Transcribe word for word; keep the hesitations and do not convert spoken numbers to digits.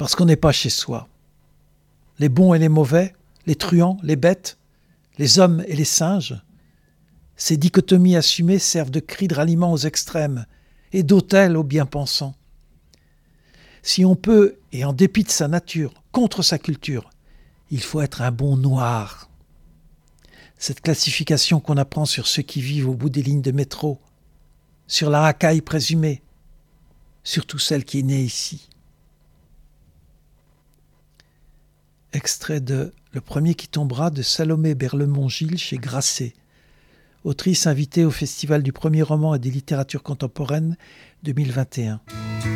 parce qu'on n'est pas chez soi. Les bons et les mauvais, les truands, les bêtes, les hommes et les singes, ces dichotomies assumées servent de cris de ralliement aux extrêmes et d'autel aux bien-pensants. Si on peut, et en dépit de sa nature, contre sa culture, il faut être un bon noir. Cette classification qu'on apprend sur ceux qui vivent au bout des lignes de métro, sur la racaille présumée, surtout celle qui est née ici. Extrait de Le premier qui tombera de Salomé Berlemont-Gilles chez Grasset, autrice invitée au Festival du premier roman et des littératures contemporaines deux mille vingt et un.